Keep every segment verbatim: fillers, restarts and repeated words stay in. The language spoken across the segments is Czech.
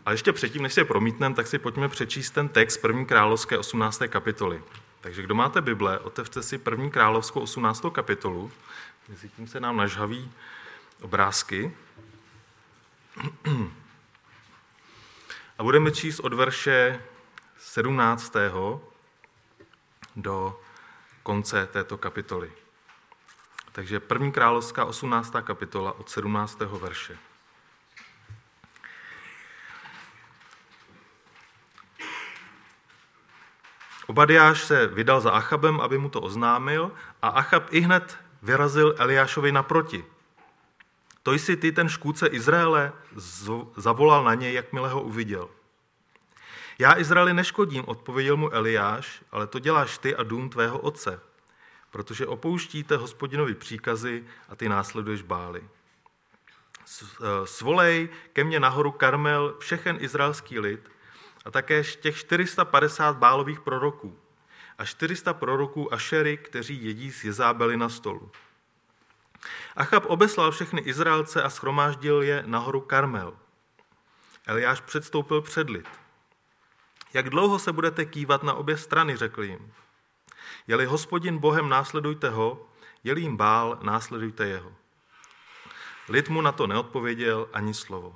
A ještě předtím, než si je promítneme, tak si pojďme přečíst ten text první královské osmnácté kapitoly. Takže kdo máte Bible, otevřte si první královskou osmnáctou kapitolu. Mezitím se nám nažhaví obrázky. A budeme číst od verše sedmnáctého do konce této kapitoly. Takže první královská osmnáctá kapitola od sedmnáctého verše. Obadiáš se vydal za Achabem, aby mu to oznámil, a Achab ihned vyrazil Eliášovi naproti. To jsi ty, ten škůdce Izraele, zavolal na něj, jakmile ho uviděl. Já Izraeli neškodím, odpověděl mu Eliáš, ale to děláš ty a dům tvého otce, protože opouštíte Hospodinovi příkazy a ty následuješ Bály. Svolej ke mně nahoru Karmel všechen izraelský lid a také těch čtyři sta padesát Bálových proroků a čtyři sta proroků Ašery, kteří jedí z Jezábely na stolu. Achab obeslal všechny Izraelce a shromáždil je nahoru Karmel. Eliáš předstoupil před lid. Jak dlouho se budete kývat na obě strany, řekl jim. Je-li Hospodin Bohem, následujte ho, je-li jim Bál, následujte jeho. Lid mu na to neodpověděl ani slovo.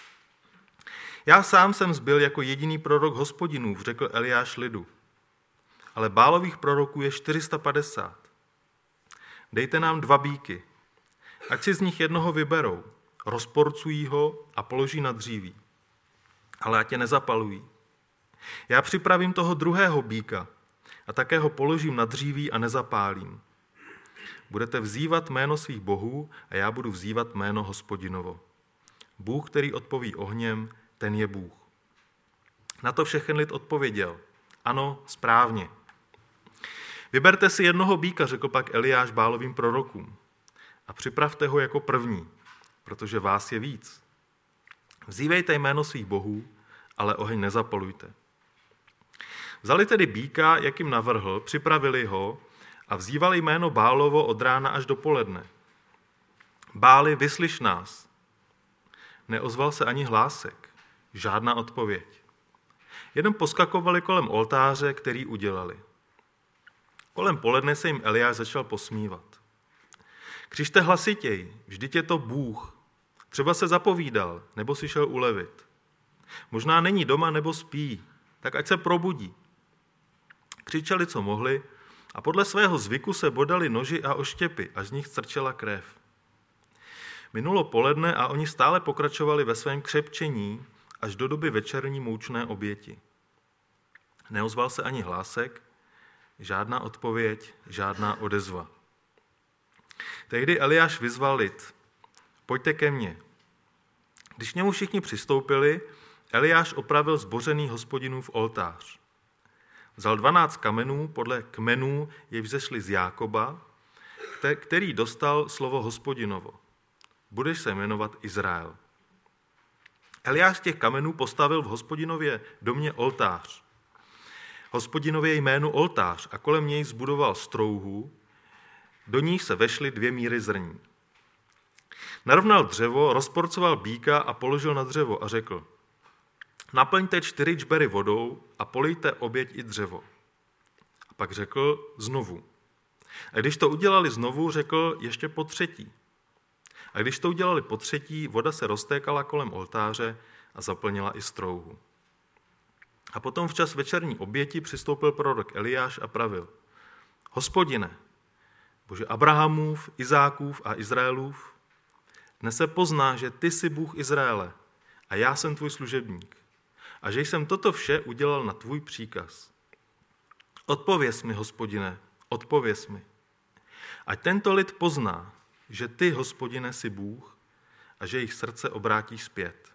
Já sám jsem zbyl jako jediný prorok Hospodinův, řekl Eliáš lidu. Ale Bálových proroků je čtyři sta padesát. Dejte nám dva býky. Ať si z nich jednoho vyberou, rozporcují ho a položí na dříví. Ale ať je nezapalují. Já připravím toho druhého býka a také ho položím na dříví a nezapálím. Budete vzývat jméno svých bohů a já budu vzývat jméno Hospodinovo. Bůh, který odpoví ohněm, ten je Bůh. Na to všechen lid odpověděl. Ano, správně. Vyberte si jednoho býka, řekl pak Eliáš Bálovým prorokům. A připravte ho jako první, protože vás je víc. Vzývejte jméno svých bohů, ale oheň nezapalujte. Vzali tedy býka, jak jim navrhl, připravili ho a vzývali jméno Bálovo od rána až do poledne. Báli, vyslyš nás. Neozval se ani hlásek, žádná odpověď. Jenom poskakovali kolem oltáře, který udělali. Kolem poledne se jim Eliáš začal posmívat. Křičte hlasitěji, vždyť je to Bůh. Třeba se zapovídal, nebo si šel ulevit. Možná není doma, nebo spí, tak ať se probudí. Křičeli, co mohli, a podle svého zvyku se bodali noži a oštěpy, až z nich strčela krev. Minulo poledne a oni stále pokračovali ve svém křepčení až do doby večerní moučné oběti. Neozval se ani hlásek, žádná odpověď, žádná odezva. Tehdy Eliáš vyzval lid, pojďte ke mně. Když k němu všichni přistoupili, Eliáš opravil zbořený Hospodinův oltář. Vzal dvanáct kamenů podle kmenů, jež vzešli z Jákoba, který dostal slovo Hospodinovo. Budeš se jmenovat Izrael. Eliáš z těch kamenů postavil v Hospodinově domě oltář. Hospodinově jménu oltář a kolem něj zbudoval strouhu, do níž se vešly dvě míry zrní. Narovnal dřevo, rozporcoval býka a položil na dřevo a řekl, naplňte čtyři čbery vodou a polijte oběť i dřevo. A pak řekl znovu. A když to udělali znovu, řekl ještě po třetí. A když to udělali po třetí, voda se roztékala kolem oltáře a zaplnila i strouhu. A potom včas večerní oběti přistoupil prorok Eliáš a pravil. Hospodine, Bože Abrahamův, Izákův a Izraelův, dnes se pozná, že ty jsi Bůh Izraele a já jsem tvůj služebník a že jsem toto vše udělal na tvůj příkaz. Odpověz mi, Hospodine, odpověz mi. Ať tento lid pozná, že ty, Hospodine, jsi Bůh a že jejich srdce obrátíš zpět.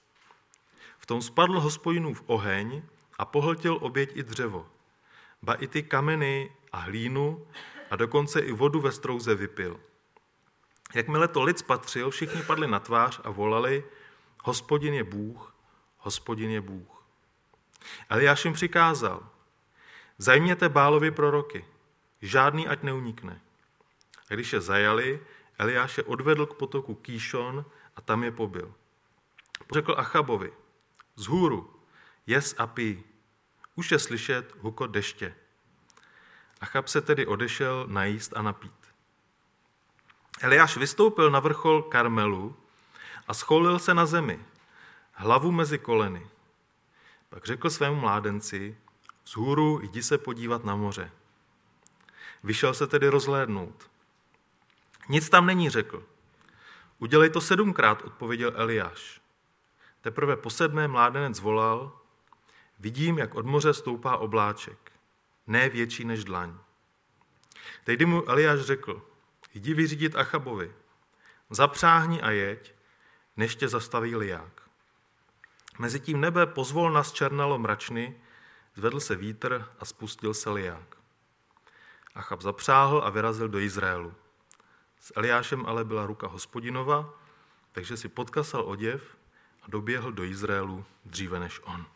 V tom spadl Hospodinův oheň a pohltil oběť i dřevo, ba i ty kameny a hlínu a dokonce i vodu ve strouze vypil. Jakmile to lid spatřil, všichni padli na tvář a volali, Hospodin je Bůh, Hospodin je Bůh. Eliáš jim přikázal, zajměte Bálovi proroky, žádný ať neunikne. A když je zajali, Eliáš je odvedl k potoku Kýšon a tam je pobil. Řekl Achabovi, vzhůru, jez a pij, už je slyšet hukot deště. Achab se tedy odešel najíst a napít. Eliáš vystoupil na vrchol Karmelu a scholil se na zemi, hlavu mezi koleny. Pak řekl svému mládenci, vzhůru jdi se podívat na moře. Vyšel se tedy rozhlédnout. Nic tam není, řekl. Udělej to sedmkrát, odpověděl Eliáš. Teprve po sedmé mládenec volal, vidím, jak od moře stoupá obláček, ne větší než dlaň. Tehdy mu Eliáš řekl, jdi vyřídit Achabovi, zapřáhni a jeď, než tě zastaví liják. Mezitím nebe pozvolna zčernalo mračny, zvedl se vítr a spustil se liják. Achab zapřáhl a vyrazil do Izraelu. S Eliášem ale byla ruka Hospodinova, takže si podkasal oděv a doběhl do Izraelu dříve než on.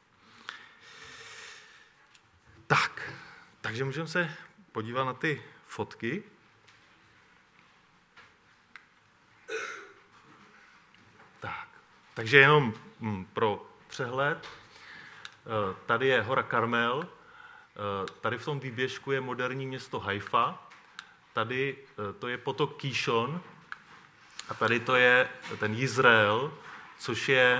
Tak, takže můžeme se podívat na ty fotky. Tak, takže jenom pro přehled, tady je hora Karmel, tady v tom výběžku je moderní město Haifa, tady to je potok Kýšon a tady to je ten Jizrael, což je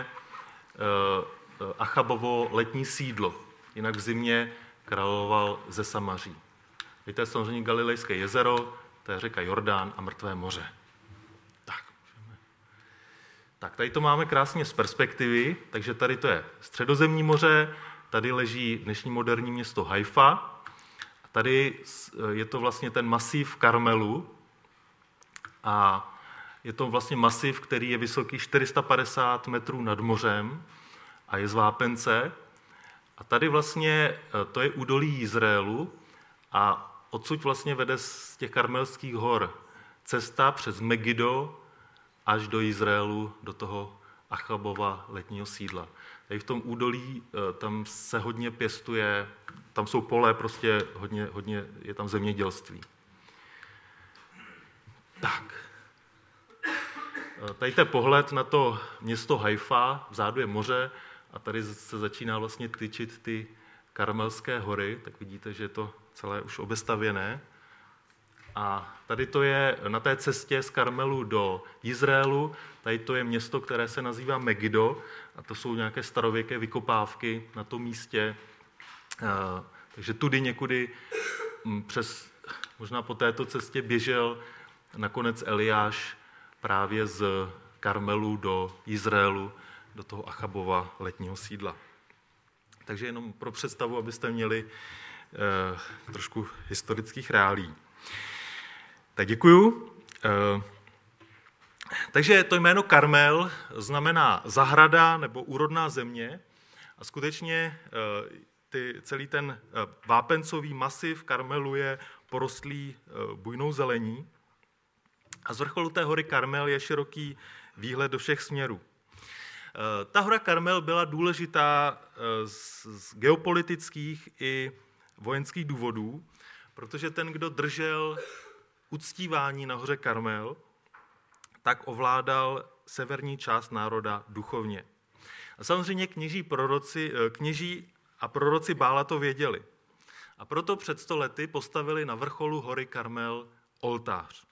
Achabovo letní sídlo. Jinak v zimě královal ze Samaří. To je samozřejmě Galilejské jezero, to je řeka Jordán a Mrtvé moře. Tak, tak tady to máme krásně z perspektivy, takže tady to je Středozemní moře, tady leží dnešní moderní město Haifa, a tady je to vlastně ten masív Karmelu a je to vlastně masív, který je vysoký čtyři sta padesát metrů nad mořem a je z vápence. A tady vlastně to je údolí Izraelu a odsud vlastně vede z těch karmelských hor cesta přes Megido až do Izraelu, do toho Achabova letního sídla. Tady v tom údolí tam se hodně pěstuje, tam jsou pole, prostě hodně, hodně je tam zemědělství. Tak. Tady je pohled na to město Haifa, vzadu je moře a tady se začíná vlastně tyčit ty Karmelské hory, tak vidíte, že je to celé už obestavěné. A tady to je na té cestě z Karmelu do Izraelu, tady to je město, které se nazývá Megido a to jsou nějaké starověké vykopávky na tom místě. Takže tudy někudy přes, možná po této cestě běžel nakonec Eliáš právě z Karmelu do Izraelu, do toho Achabova letního sídla. Takže jenom pro představu, abyste měli eh, trošku historických reálí. Tak děkuju. Eh, takže to jméno Karmel znamená zahrada nebo úrodná země a skutečně eh, ty, celý ten eh, vápencový masiv Karmelu je porostlý eh, bujnou zelení a z vrcholu té hory Karmel je široký výhled do všech směrů. Ta hora Karmel byla důležitá z geopolitických i vojenských důvodů, protože ten, kdo držel uctívání na hoře Karmel, tak ovládal severní část národa duchovně. A samozřejmě kněží, proroci, kněží a proroci Bála to věděli. A proto před sto lety postavili na vrcholu hory Karmel oltář.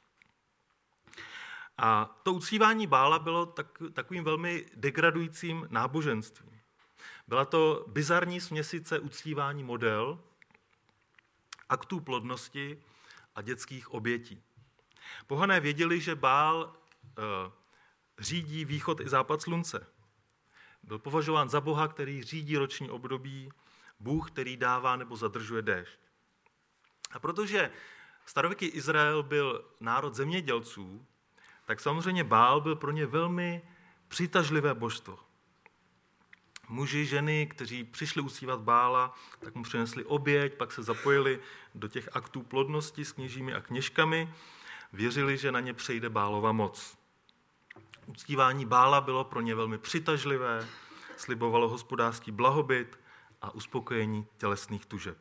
A to uctívání Bála bylo tak, takovým velmi degradujícím náboženstvím. Byla to bizarní směsice uctívání model, aktů plodnosti a dětských obětí. Pohané věděli, že Bál e, řídí východ i západ slunce. Byl považován za boha, který řídí roční období, Bůh, který dává nebo zadržuje déšť. A protože starověký Izrael byl národ zemědělců, tak samozřejmě Bál byl pro ně velmi přitažlivé božstvo. Muži, ženy, kteří přišli uctívat Bála, tak mu přinesli oběť, pak se zapojili do těch aktů plodnosti s kněžími a kněžkami, věřili, že na ně přejde Bálova moc. Uctívání Bála bylo pro ně velmi přitažlivé, slibovalo hospodářský blahobyt a uspokojení tělesných tužeb.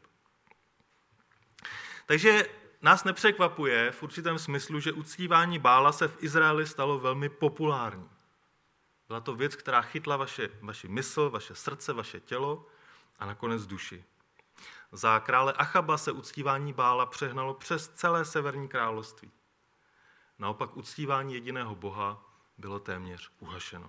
Takže nás nepřekvapuje v určitém smyslu, že uctívání Bála se v Izraeli stalo velmi populární. Byla to věc, která chytla vaše, vaši mysl, vaše srdce, vaše tělo a nakonec duši. Za krále Achaba se uctívání Bála přehnalo přes celé severní království. Naopak uctívání jediného Boha bylo téměř uhašeno.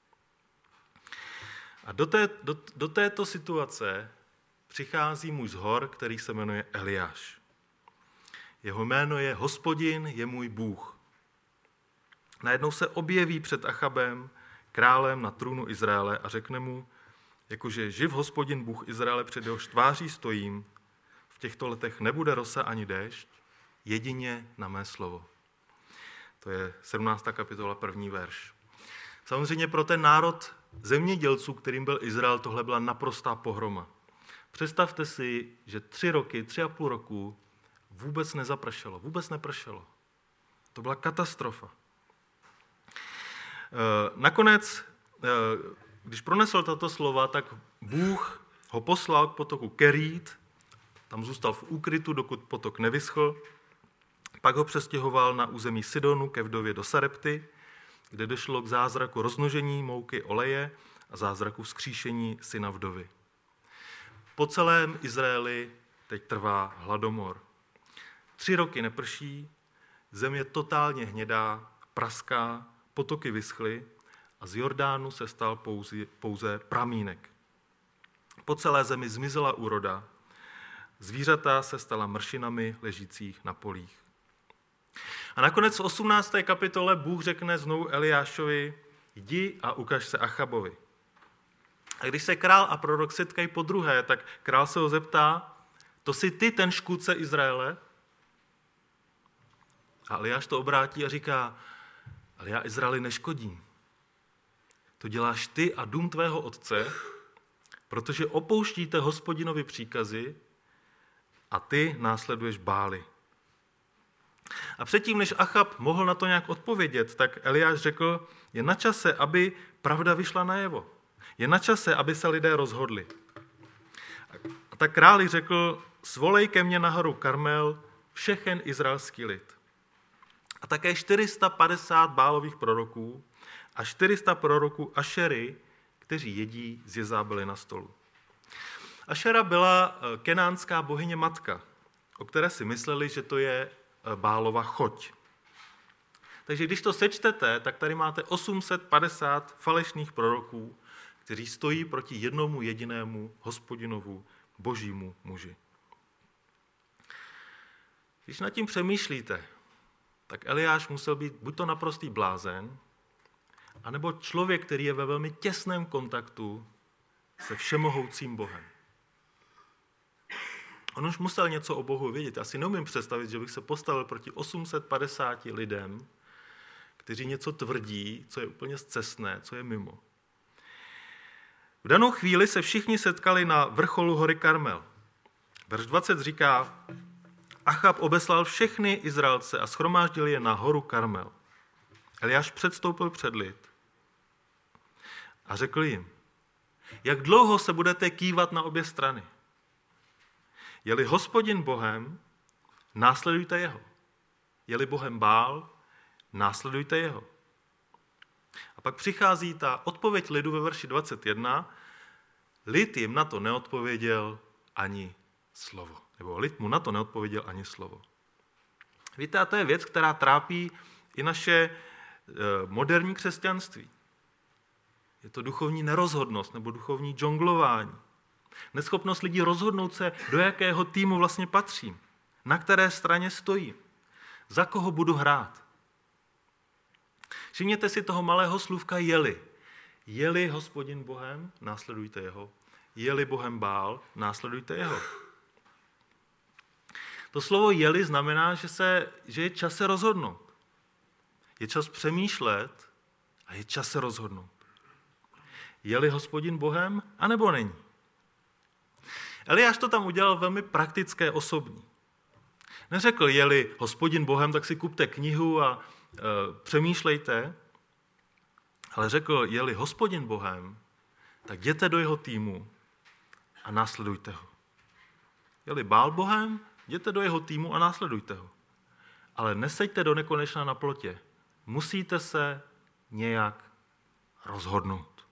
A do, té, do, do této situace přichází muž z hor, který se jmenuje Eliáš. Jeho jméno je Hospodin je můj Bůh. Najednou se objeví před Achabem, králem na trůnu Izraele a řekne mu, jakože živ Hospodin Bůh Izraele, před jehož tváří stojím, v těchto letech nebude rosa ani déšť, jedině na mé slovo. To je sedmnáctá kapitola, první verš. Samozřejmě pro ten národ zemědělců, kterým byl Izrael, tohle byla naprostá pohroma. Představte si, že tři roky, tři a půl roku vůbec nezapršelo, vůbec nepršelo. To byla katastrofa. Nakonec, když pronesl tato slova, tak Bůh ho poslal k potoku Kerít, tam zůstal v úkrytu, dokud potok nevyschl, pak ho přestěhoval na území Sidonu ke vdově do Sarepty, kde došlo k zázraku rozmnožení mouky oleje a zázraku vzkříšení syna vdovy. Po celém Izraeli teď trvá hladomor. Tři roky neprší, zem je totálně hnědá, praská, potoky vyschly a z Jordánu se stal pouze, pouze pramínek. Po celé zemi zmizela úroda, zvířata se stala mršinami ležících na polích. A nakonec v osmnácté kapitole Bůh řekne znovu Eliášovi, jdi a ukaž se Achabovi. A když se král a prorok setkají podruhé, tak král se ho zeptá, to jsi ty ten škůdce Izraele? A Eliáš to obrátí a říká, ale já Izraeli neškodím. To děláš ty a dům tvého otce, protože opouštíte Hospodinovi příkazy a ty následuješ Bály. A předtím, než Achab mohl na to nějak odpovědět, tak Eliáš řekl, je na čase, aby pravda vyšla najevo. Je na čase, aby se lidé rozhodli. A tak králi řekl, svolej ke mně na horu Karmel všechen izraelský lid. A také čtyři sta padesát Bálových proroků a čtyři sta proroků Ašery, kteří jedí z Jezábely na stolu. Ašera byla kenánská bohyně matka, o které si mysleli, že to je Bálova choť. Takže když to sečtete, tak tady máte osm set padesát falešných proroků, kteří stojí proti jednomu jedinému Hospodinovu božímu muži. Když nad tím přemýšlíte, tak Eliáš musel být buď to naprostý blázen, anebo člověk, který je ve velmi těsném kontaktu se všemohoucím Bohem. On už musel něco o Bohu vědět. Já si neumím představit, že bych se postavil proti osm set padesáti lidem, kteří něco tvrdí, co je úplně scestné, co je mimo. V danou chvíli se všichni setkali na vrcholu hory Karmel. Verš dvacet říká, Achab obeslal všechny Izraelce a shromáždil je na horu Karmel. Eliáš předstoupil před lid a řekl jim, jak dlouho se budete kývat na obě strany? Je-li Hospodin Bohem, následujte jeho. Je-li Bohem Bál, následujte jeho. A pak přichází ta odpověď lidu ve verši dvacet jedna. Lid jim na to neodpověděl ani slovo. Nebo lid mu na to neodpověděl ani slovo. Víte, a to je věc, která trápí i naše moderní křesťanství. Je to duchovní nerozhodnost nebo duchovní džonglování. Neschopnost lidí rozhodnout se, do jakého týmu vlastně patřím, na které straně stojím, za koho budu hrát. Všimněte si toho malého slůvka je-li. Je-li Hospodin Bohem, následujte jeho. Je-li Bohem Bál, následujte jeho. To slovo je-li znamená, že, se, že je čas se rozhodnout. Je čas přemýšlet a je čas se rozhodnout. Je-li Hospodin Bohem, anebo není. Eliáš to tam udělal velmi praktické, osobní. Neřekl, je-li Hospodin Bohem, tak si kupte knihu a e, přemýšlejte, ale řekl, je-li Hospodin Bohem, tak jděte do jeho týmu a následujte ho. Je-li Bál Bohem, jděte do jeho týmu a následujte ho. Ale neseďte do nekonečna na plotě. Musíte se nějak rozhodnout.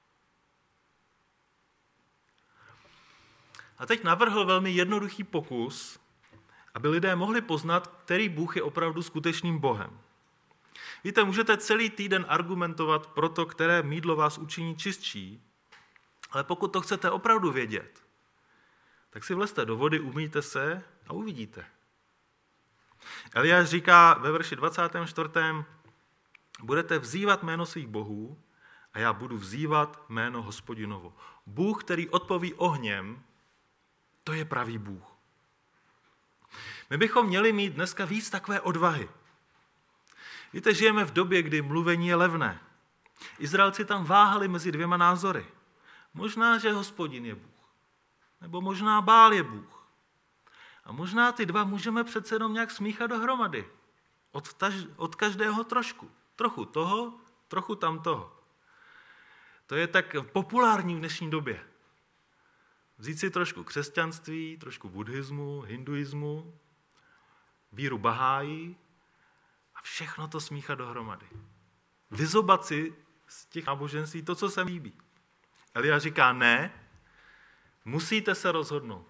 A teď navrhl velmi jednoduchý pokus, aby lidé mohli poznat, který Bůh je opravdu skutečným Bohem. Víte, můžete celý týden argumentovat pro to, které mýdlo vás učiní čistší, ale pokud to chcete opravdu vědět, tak si vlezte do vody, umýjte se a uvidíte. Eliáš říká ve verši dvacátém čtvrtém budete vzývat jméno svých bohů a já budu vzývat jméno Hospodinovo. Bůh, který odpoví ohněm, to je pravý Bůh. My bychom měli mít dneska víc takové odvahy. Víte, žijeme v době, kdy mluvení je levné. Izraelci tam váhali mezi dvěma názory. Možná, že Hospodin je Bůh. Nebo možná Bál je Bůh. A možná ty dva můžeme přece jenom nějak smíchat dohromady. Od, taž, od každého trošku. Trochu toho, trochu tamtoho. To je tak populární v dnešní době. Vzít si trošku křesťanství, trošku buddhismu, hinduismu, víru Bahájí a všechno to smíchat dohromady. Vyzobat si z těch náboženství to, co se líbí. Eliáš říká ne, musíte se rozhodnout.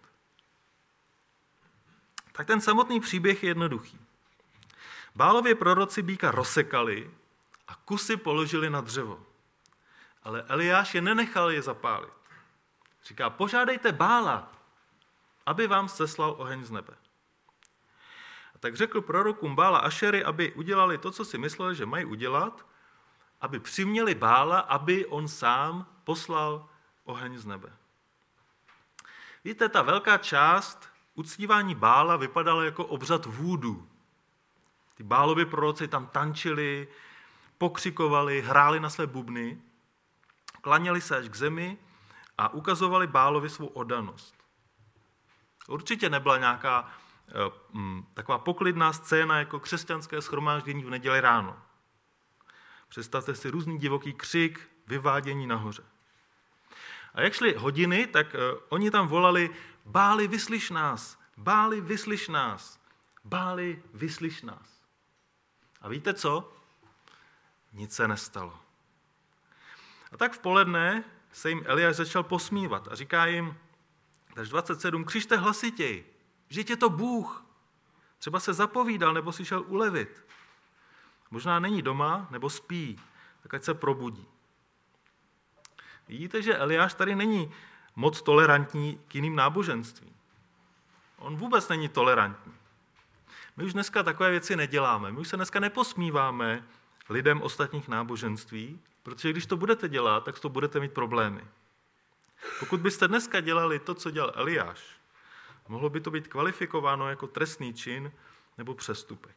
Tak ten samotný příběh je jednoduchý. Bálově proroci býka rozsekali a kusy položili na dřevo. Ale Eliáš je nenechal je zapálit. Říká, požádejte Bála, aby vám seslal oheň z nebe. A tak řekl prorokům Bála Ašery, aby udělali to, co si mysleli, že mají udělat, aby přiměli Bála, aby on sám poslal oheň z nebe. Víte, ta velká část uctívání Bála vypadala jako obřad vůdu. Ty Bálovi proroci tam tančili, pokřikovali, hráli na své bubny, klaněli se až k zemi a ukazovali Bálovi svou oddanost. Určitě nebyla nějaká hm, taková poklidná scéna jako křesťanské shromáždění v neděli ráno. Představte si různý divoký křik, vyvádění nahoře. A jak šly hodiny, tak uh, oni tam volali Báli, vyslyš nás, Báli, vyslyš nás, Báli, vyslyš nás. A víte co? Nic se nestalo. A tak v poledne se jim Eliáš začal posmívat a říká jim, až dvacet sedm, křičte hlasitěji, že je to Bůh. Třeba se zapovídal nebo si šel ulevit. Možná není doma nebo spí, tak ať se probudí. Vidíte, že Eliáš tady není moc tolerantní k jiným náboženstvím. On vůbec není tolerantní. My už dneska takové věci neděláme. My už se dneska neposmíváme lidem ostatních náboženství, protože když to budete dělat, tak to budete mít problémy. Pokud byste dneska dělali to, co dělal Eliáš, mohlo by to být kvalifikováno jako trestný čin nebo přestupek.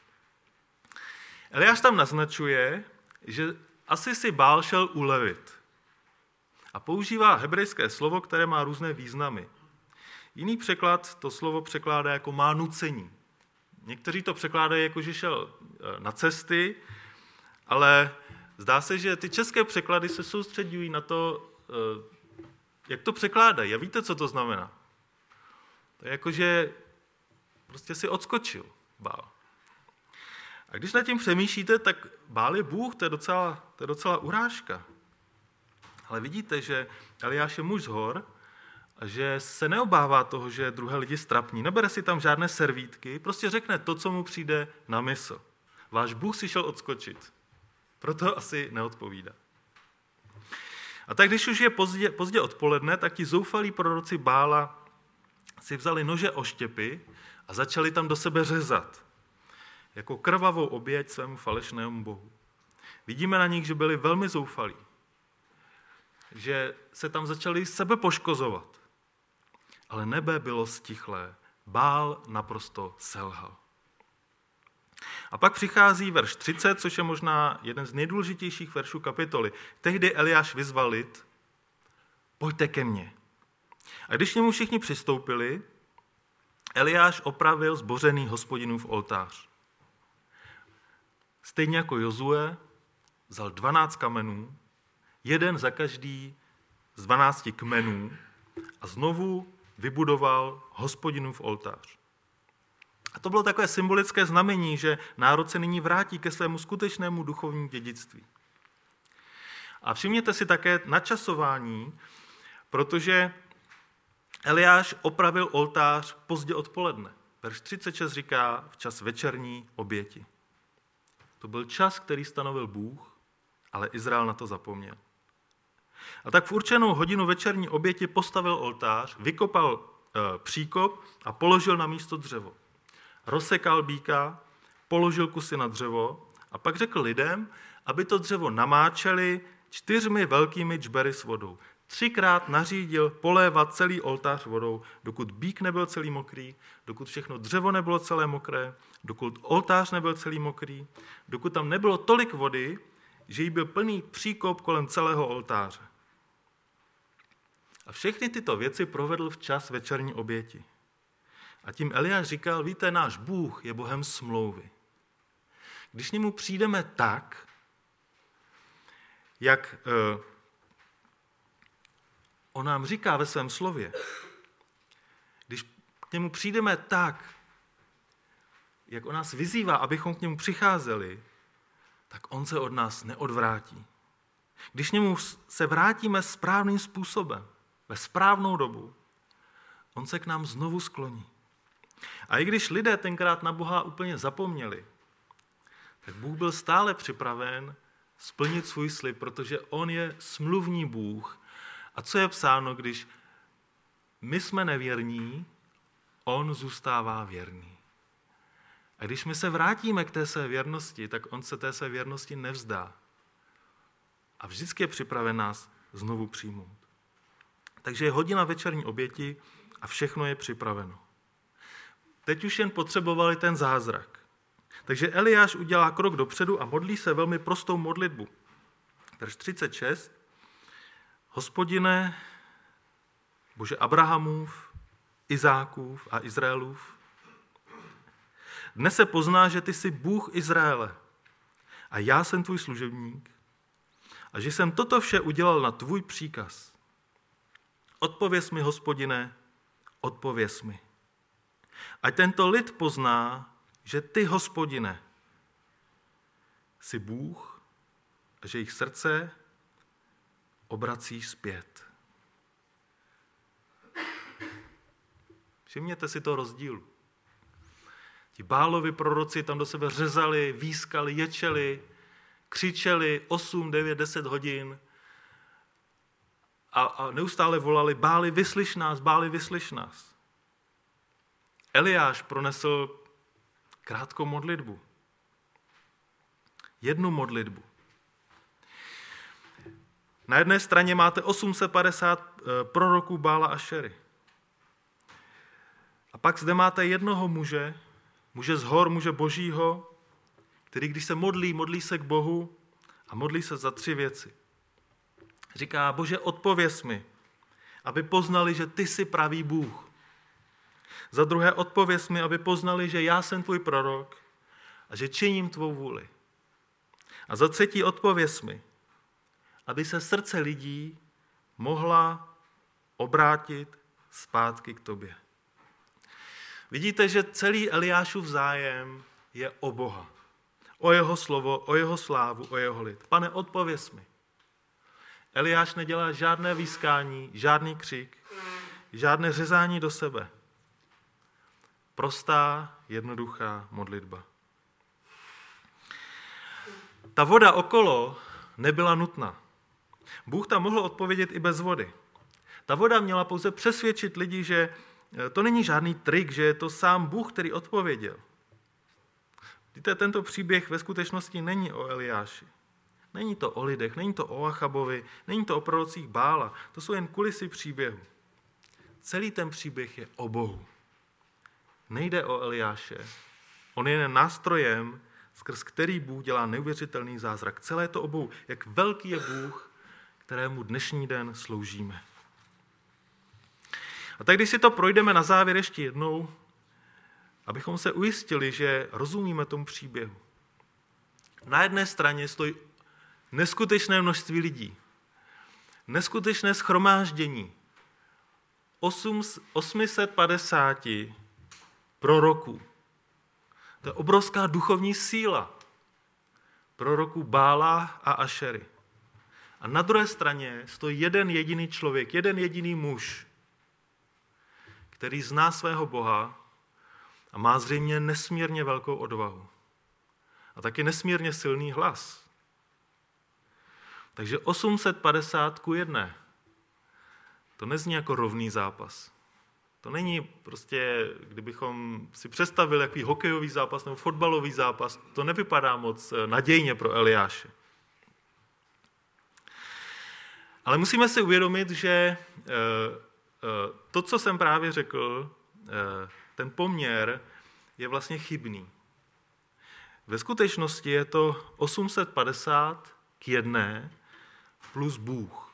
Eliáš tam naznačuje, že asi si Bál šel ulevit. A používá hebrejské slovo, které má různé významy. Jiný překlad to slovo překládá jako má nucení. Někteří to překládají jako, že šel na cesty, ale zdá se, že ty české překlady se soustředují na to, jak to překládají. A víte, co to znamená? To je jako, že prostě si odskočil Bál. A když nad tím přemýšlíte, tak Bál je Bůh, to je docela, to je docela urážka. Ale vidíte, že Eliáš je muž z hor a že se neobává toho, že druhé lidi strapní. Nebere si tam žádné servítky, prostě řekne to, co mu přijde na mysl. Váš Bůh si šel odskočit, proto asi neodpovídá. A tak když už je pozdě, pozdě odpoledne, tak ti zoufalí proroci Bála si vzali nože oštěpy a začali tam do sebe řezat, jako krvavou oběť svému falešnému bohu. Vidíme na nich, že byli velmi zoufalí, že se tam začali sebe poškozovat. Ale nebe bylo stichlé. Bál naprosto selhal. A pak přichází verš třicet, což je možná jeden z nejdůležitějších veršů kapitoly. Tehdy Eliáš vyzval lid, pojďte ke mně. A když k němu všichni přistoupili, Eliáš opravil zbořený Hospodinův oltář. Stejně jako Jozue vzal dvanáct kamenů, jeden za každý z dvanácti kmenů a znovu vybudoval Hospodinův oltář. A to bylo takové symbolické znamení, že národ se nyní vrátí ke svému skutečnému duchovnímu dědictví. A všimněte si také načasování, protože Eliáš opravil oltář pozdě odpoledne. Verš třicet šest říká v čas večerní oběti. To byl čas, který stanovil Bůh, ale Izrael na to zapomněl. A tak v určenou hodinu večerní oběti postavil oltář, vykopal e, příkop a položil na místo dřevo. Rozsekal býka, položil kusy na dřevo a pak řekl lidem, aby to dřevo namáčeli čtyřmi velkými džbery s vodou. Třikrát nařídil polévat celý oltář vodou, dokud býk nebyl celý mokrý, dokud všechno dřevo nebylo celé mokré, dokud oltář nebyl celý mokrý, dokud tam nebylo tolik vody, že jí byl plný příkop kolem celého oltáře. A všechny tyto věci provedl včas večerní oběti. A tím Eliáš říkal, víte, náš Bůh je Bohem smlouvy. Když k němu přijdeme tak, jak eh, on nám říká ve svém slově, když k němu přijdeme tak, jak on nás vyzývá, abychom k němu přicházeli, tak on se od nás neodvrátí. Když k němu se vrátíme správným způsobem, ve správnou dobu, on se k nám znovu skloní. A i když lidé tenkrát na Boha úplně zapomněli, tak Bůh byl stále připraven splnit svůj slib, protože on je smluvní Bůh. A co je psáno, když my jsme nevěrní, on zůstává věrný. A když my se vrátíme k té své věrnosti, tak on se té své věrnosti nevzdá. A vždycky je připraven nás znovu přijmout. Takže je hodina večerní oběti a všechno je připraveno. Teď už jen potřebovali ten zázrak. Takže Eliáš udělá krok dopředu a modlí se velmi prostou modlitbu. Verš třicet šest. Hospodine, Bože Abrahamův, Izákův a Izraelův, dnes se pozná, že ty jsi Bůh Izraele a já jsem tvůj služebník a že jsem toto vše udělal na tvůj příkaz. Odpověz mi, Hospodine, odpověz mi. Ať tento lid pozná, že ty, Hospodine, jsi Bůh a že jejich srdce obracíš zpět. Všimněte si toho rozdílu. Ti Bálovi proroci tam do sebe řezali, výskali, ječeli, křičeli osm, devět, deset hodin a, a neustále volali, Báli, vyslyš nás, Báli, vyslyš nás. Eliáš pronesl krátkou modlitbu. Jednu modlitbu. Na jedné straně máte osm set padesát proroků Bála a Šery. A pak zde máte jednoho muže, muže z hor, muže božího, který když se modlí, modlí se k Bohu a modlí se za tři věci. Říká, Bože, odpověz mi, aby poznali, že ty jsi pravý Bůh. Za druhé, odpověz mi, aby poznali, že já jsem tvůj prorok a že činím tvou vůli. A za třetí, odpověz mi, aby se srdce lidí mohla obrátit zpátky k tobě. Vidíte, že celý Eliášův zájem je o Boha. O jeho slovo, o jeho slávu, o jeho lid. Pane, odpověz mi. Eliáš nedělá žádné výskání, žádný křik, žádné řezání do sebe. Prostá, jednoduchá modlitba. Ta voda okolo nebyla nutná. Bůh tam mohl odpovědět i bez vody. Ta voda měla pouze přesvědčit lidi, že to není žádný trik, že je to sám Bůh, který odpověděl. Víte, tento příběh ve skutečnosti není o Eliáši. Není to o lidech, není to o Achabovi, není to o prorocích Bála. To jsou jen kulisy příběhu. Celý ten příběh je o Bohu. Nejde o Eliáše. On je jen nástrojem, skrz který Bůh dělá neuvěřitelný zázrak. Celé to o Bohu. Jak velký je Bůh, kterému dnešní den sloužíme. A tak když si to projdeme na závěr ještě jednou, abychom se ujistili, že rozumíme tomu příběhu. Na jedné straně stojí neskutečné množství lidí, neskutečné shromáždění, osm set padesát proroků. To je obrovská duchovní síla proroků Bála a Ašery. A na druhé straně stojí jeden jediný člověk, jeden jediný muž, který zná svého Boha a má zřejmě nesmírně velkou odvahu. A taky nesmírně silný hlas. Takže osm set padesát ku jedné. To nezní jako rovný zápas. To není prostě, kdybychom si představili jaký hokejový zápas nebo fotbalový zápas, to nevypadá moc nadějně pro Eliáše. Ale musíme si uvědomit, že to, co jsem právě řekl, ten poměr je vlastně chybný. Ve skutečnosti je to osm set padesát k jedné plus Bůh.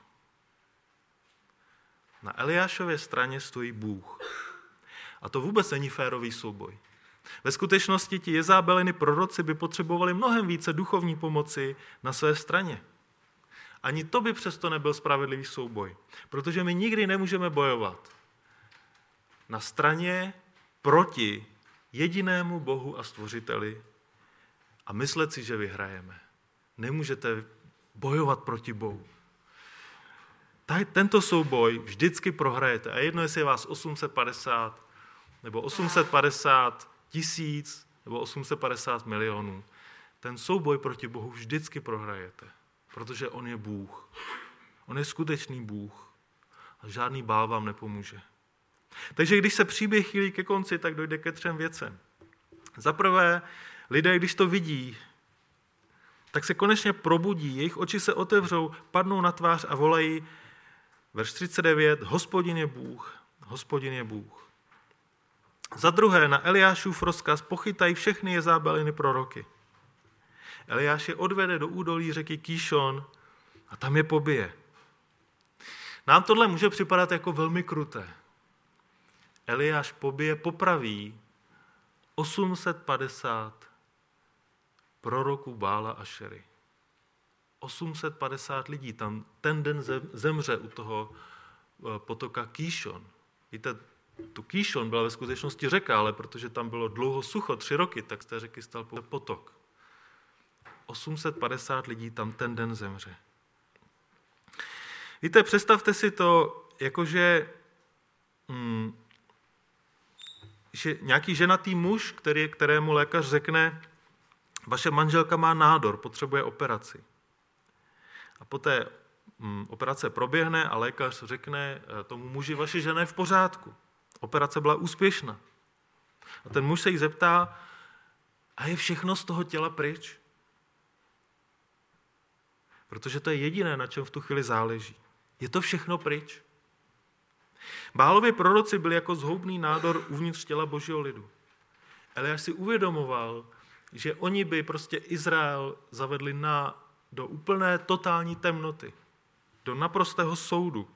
Na Eliášově straně stojí Bůh. A to vůbec není férový souboj. Ve skutečnosti ti Jezábeliny proroci by potřebovali mnohem více duchovní pomoci na své straně. Ani to by přesto nebyl spravedlivý souboj, protože my nikdy nemůžeme bojovat na straně proti jedinému Bohu a Stvořiteli a myslet si, že vyhrajeme. Nemůžete bojovat proti Bohu. Tento souboj vždycky prohrajete. A jedno, jestli je vás osm set padesát, nebo osm set padesát tisíc, nebo osm set padesát milionů. Ten souboj proti Bohu vždycky prohrajete, protože on je Bůh. On je skutečný Bůh a žádný bál vám nepomůže. Takže když se příběh chýlí ke konci, tak dojde ke třem věcem. Za prvé, lidé, když to vidí, tak se konečně probudí, jejich oči se otevřou, padnou na tvář a volají, verš třicet devět, Hospodin je Bůh, Hospodin je Bůh. Za druhé, na Eliášův rozkaz pochytají všechny Jezábeliny proroky. Eliáš je odvede do údolí řeky Kýšon a tam je pobije. Nám tohle může připadat jako velmi kruté. Eliáš pobije, popraví osm set padesát proroků Bála a Šery. osm set padesát lidí tam ten den zemře u toho potoka Kýšon. Víte, tu Kýšon byla ve skutečnosti řeka, ale protože tam bylo dlouho sucho, tři roky, tak z té řeky stal potok. osm set padesát lidí tam ten den zemře. Víte, představte si to, jakože hmm, že nějaký ženatý muž, který, kterému lékař řekne, vaše manželka má nádor, potřebuje operaci. A poté hm, operace proběhne a lékař řekne tomu muži, vaše žena je v pořádku. Operace byla úspěšná. A ten muž se jí zeptá, a je všechno z toho těla pryč? Protože to je jediné, na čem v tu chvíli záleží. Je to všechno pryč? Bálovi proroci byli jako zhoubný nádor uvnitř těla Božího lidu. Eliáš si uvědomoval, že oni by prostě Izrael zavedli na, do úplné totální temnoty, do naprostého soudu.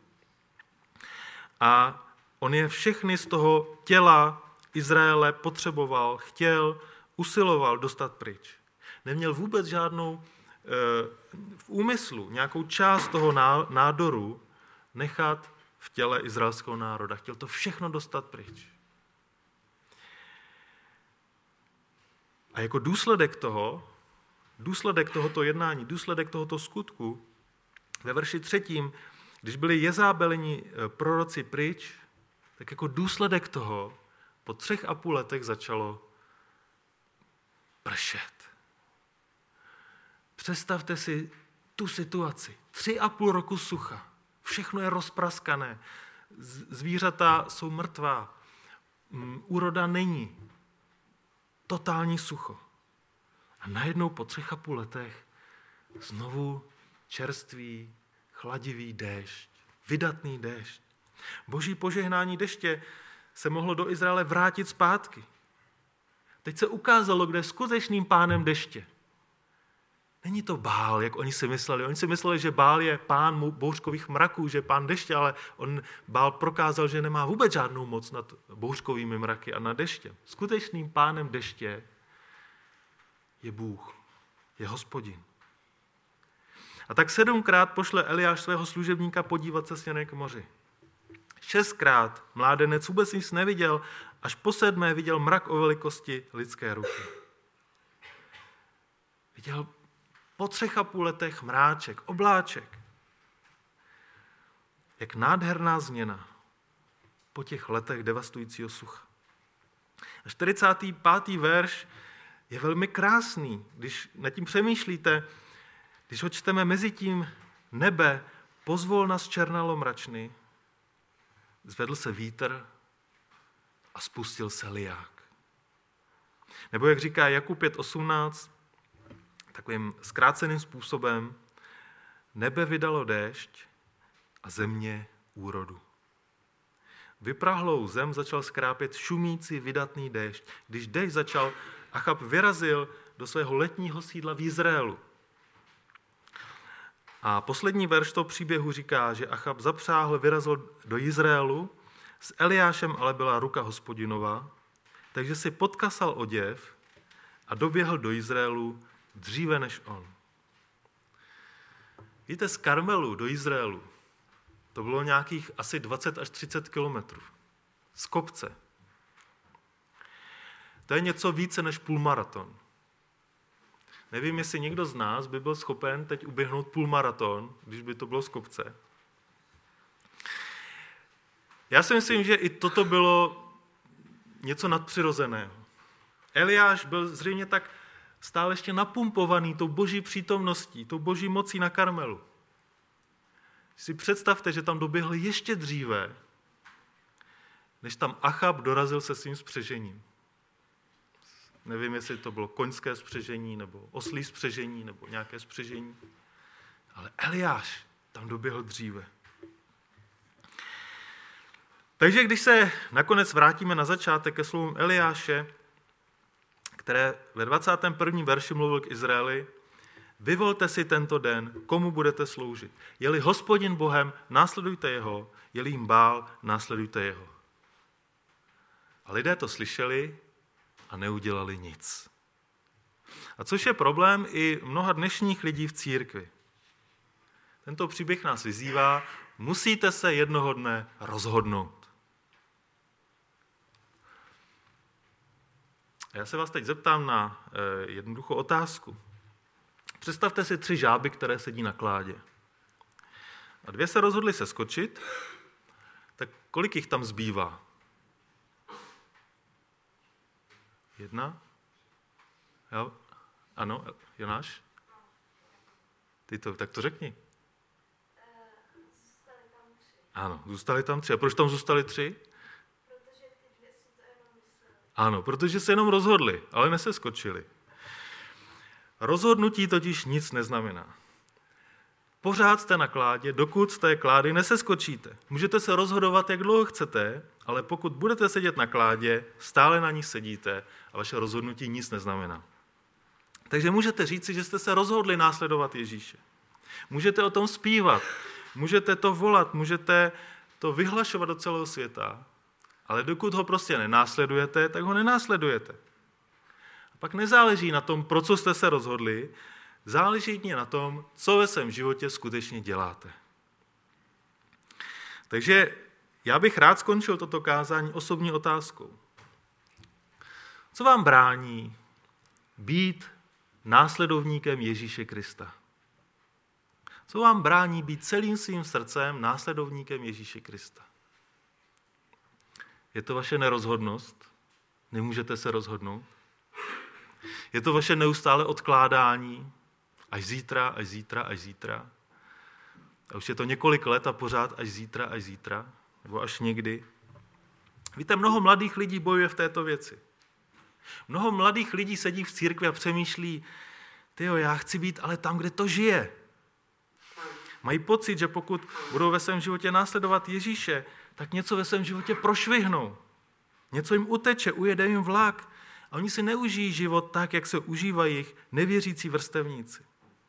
A on je všechny z toho těla Izraele potřeboval, chtěl, usiloval dostat pryč. Neměl vůbec žádnou v úmyslu, nějakou část toho nádoru nechat v těle izraelského národa. Chtěl to všechno dostat pryč. A jako důsledek toho, důsledek tohoto jednání, důsledek tohoto skutku, ve verši třetím, když byli Jezábelini proroci pryč, tak jako důsledek toho po třech a půl letech začalo pršet. Představte si tu situaci. Tři a půl roku sucha. Všechno je rozpraskané. Zvířata jsou mrtvá. Úroda není. Totální sucho. A najednou po třech a půl letech znovu čerstvý, chladivý déšť. Vydatný déšť. Boží požehnání deště se mohlo do Izraele vrátit zpátky. Teď se ukázalo, kde je skutečným pánem deště. Není to Bál, jak oni si mysleli. Oni si mysleli, že Bál je pán bouřkových mraků, že je pán deště, ale on Bál prokázal, že nemá vůbec žádnou moc nad bouřkovými mraky a nad deštěm. Skutečným pánem deště je Bůh, je Hospodin. A tak sedmkrát pošle Eliáš svého služebníka podívat se směrem k moři. Šestkrát mládenec vůbec nic neviděl, až po sedmé viděl mrak o velikosti lidské ruky. Viděl po třech a půl letech mráček, obláček. Jak nádherná změna po těch letech devastujícího sucha. A čtyřicátý pátý verš je velmi krásný, když nad tím přemýšlíte, když ho čteme mezi tím nebe, pozvolna zčernalo mračny, zvedl se vítr a spustil se liják. Nebo jak říká Jakub pět osmnáct, takovým zkráceným způsobem, nebe vydalo déšť a země úrodu. Vyprahlou zem začal skrápět šumící vydatný déšť. Když déšť začal, Achab vyrazil do svého letního sídla v Izraelu. A poslední verš toho příběhu říká, že Achab zapřáhl, vyrazil do Izraelu, s Eliášem ale byla ruka Hospodinova, takže si podkasal oděv a doběhl do Izraelu dříve než on. Víte, z Karmelu do Izraelu to bylo nějakých asi dvacet až třicet kilometrů. Z kopce. To je něco více než půlmaraton. Nevím, jestli někdo z nás by byl schopen teď uběhnout půlmaraton, když by to bylo z kopce. Já si myslím, že i toto bylo něco nadpřirozeného. Eliáš byl zřejmě tak stále ještě napumpovaný tou boží přítomností, tou boží mocí na Karmelu. Si představte, že tam doběhl ještě dříve, než tam Achab dorazil se svým spřežením. Nevím, jestli to bylo koňské spřežení, nebo oslí spřežení, nebo nějaké spřežení. Ale Eliáš tam doběhl dříve. Takže když se nakonec vrátíme na začátek ke slovům Eliáše, které ve dvacátém prvním verši mluvil k Izraeli, vyvolte si tento den, komu budete sloužit. Je-li Hospodin Bohem, následujte jeho, je-li jim Bál, následujte jeho. A lidé to slyšeli a neudělali nic. A což je problém i mnoha dnešních lidí v církvi. Tento příběh nás vyzývá, musíte se jednoho dne rozhodnout. Já se vás teď zeptám na eh, jednoduchou otázku. Představte si tři žáby, které sedí na kládě. A dvě se rozhodly se skočit, tak kolik jich tam zbývá? Jedna? Jo? Ano, Jonáš? Ty to, tak to řekni. Zůstali tam tři. Ano, zůstali tam tři. A proč tam zůstali tři? Protože ty dvě si to jenom mysleli. Ano, protože se jenom rozhodli, ale neseskočili. Rozhodnutí totiž nic neznamená. Pořád jste na kládě, dokud z té klády neseskočíte. Můžete se rozhodovat, jak dlouho chcete, ale pokud budete sedět na kládě, stále na ní sedíte a vaše rozhodnutí nic neznamená. Takže můžete říci, že jste se rozhodli následovat Ježíše. Můžete o tom zpívat, můžete to volat, můžete to vyhlašovat do celého světa, ale dokud ho prostě nenásledujete, tak ho nenásledujete. A pak nezáleží na tom, pro co jste se rozhodli, záleží jen na tom, co ve svém životě skutečně děláte. Takže já bych rád skončil toto kázání osobní otázkou. Co vám brání být následovníkem Ježíše Krista? Co vám brání být celým svým srdcem následovníkem Ježíše Krista? Je to vaše nerozhodnost? Nemůžete se rozhodnout? Je to vaše neustále odkládání? Až zítra, až zítra, až zítra? A už je to několik let a pořád až zítra, až zítra? Nebo až někdy? Víte, mnoho mladých lidí bojuje v této věci. Mnoho mladých lidí sedí v církvi a přemýšlí, tyjo, já chci být ale tam, kde to žije. Mají pocit, že pokud budou ve svém životě následovat Ježíše, tak něco ve svém životě prošvihnou. Něco jim uteče, ujede jim vlak. A oni si neužijí život tak, jak se užívají jejich nevěřící vrstevníci.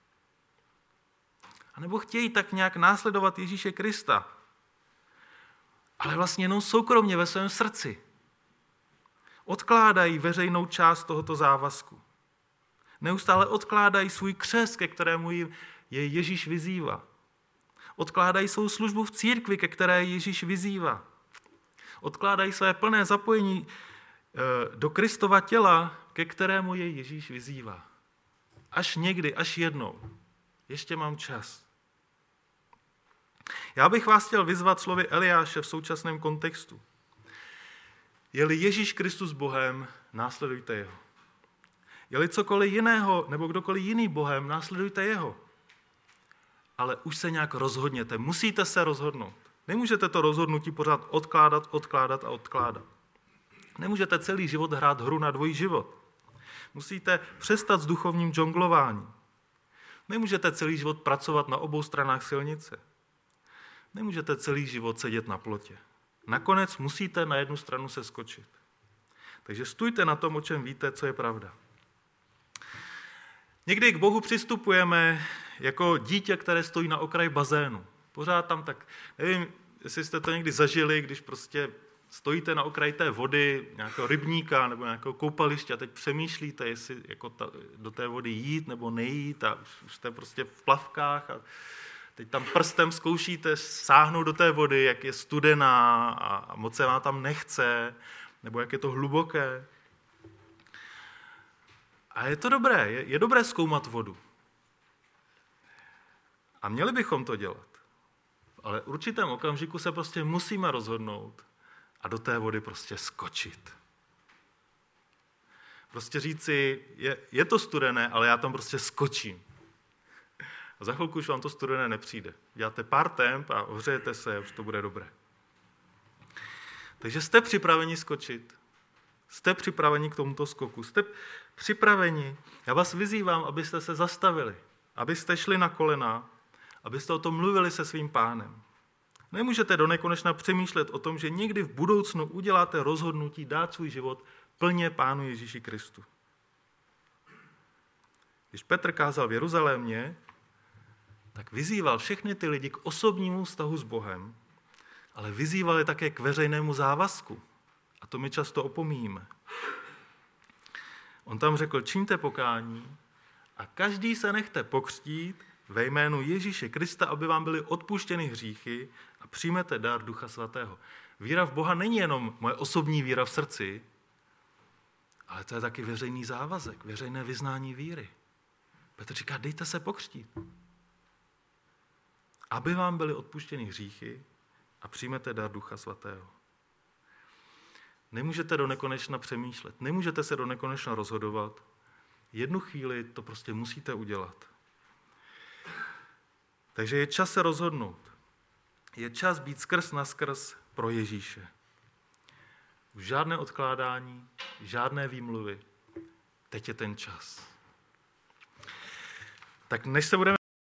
A nebo chtějí tak nějak následovat Ježíše Krista, ale vlastně jenom soukromně ve svém srdci. Odkládají veřejnou část tohoto závazku. Neustále odkládají svůj křest, ke kterému je Ježíš vyzývá. Odkládají svou službu v církvi, ke které Ježíš vyzývá. Odkládají své plné zapojení do Kristova těla, ke kterému je Ježíš vyzývá. Až někdy, až jednou. Ještě mám čas. Já bych vás chtěl vyzvat slovy Eliáše v současném kontextu. Je-li Ježíš Kristus Bohem, následujte jeho. Je-li cokoliv jiného nebo kdokoliv jiný Bohem, následujte jeho. Ale už se nějak rozhodněte, musíte se rozhodnout. Nemůžete to rozhodnutí pořád odkládat, odkládat a odkládat. Nemůžete celý život hrát hru na dvojí život. Musíte přestat s duchovním džonglováním. Nemůžete celý život pracovat na obou stranách silnice. Nemůžete celý život sedět na plotě. Nakonec musíte na jednu stranu se skočit. Takže stůjte na tom, o čem víte, co je pravda. Někdy k Bohu přistupujeme jako dítě, které stojí na okraji bazénu. Pořád tam tak, nevím, jestli jste to někdy zažili, když prostě stojíte na okraji té vody, nějakého rybníka nebo nějakého koupaliště a teď přemýšlíte, jestli jako ta, do té vody jít nebo nejít a už, už jste prostě v plavkách a teď tam prstem zkoušíte sáhnout do té vody, jak je studená a moc se vám tam nechce, nebo jak je to hluboké. A je to dobré, je, je dobré zkoumat vodu. A měli bychom to dělat. Ale v určitém okamžiku se prostě musíme rozhodnout a do té vody prostě skočit. Prostě říci, je, je to studené, ale já tam prostě skočím. A za chvilku už vám to studené nepřijde. Děláte pár temp a ohřejete se a už to bude dobré. Takže jste připraveni skočit. Jste připraveni k tomuto skoku. Jste připraveni. Já vás vyzývám, abyste se zastavili. Abyste šli na kolena. Abyste o tom mluvili se svým pánem. Nemůžete do nekonečna přemýšlet o tom, že někdy v budoucnu uděláte rozhodnutí dát svůj život plně Pánu Ježíši Kristu. Když Petr kázal v Jeruzalémě, tak vyzýval všechny ty lidi k osobnímu vztahu s Bohem, ale vyzýval je také k veřejnému závazku. A to my často opomíjíme. On tam řekl, čiňte pokání a každý se nechte pokřtít ve jménu Ježíše Krista, aby vám byly odpuštěny hříchy a přijmete dar Ducha Svatého. Víra v Boha není jenom moje osobní víra v srdci, ale to je taky veřejný závazek, veřejné vyznání víry. Petr říká, dejte se pokřtít, aby vám byly odpuštěny hříchy a přijmete dar Ducha Svatého. Nemůžete do nekonečna přemýšlet, nemůžete se do nekonečna rozhodovat. Jednu chvíli to prostě musíte udělat. Takže je čas se rozhodnout. Je čas být skrz na skrz pro Ježíše. Už žádné odkládání, žádné výmluvy. Teď je ten čas. Tak než se budeme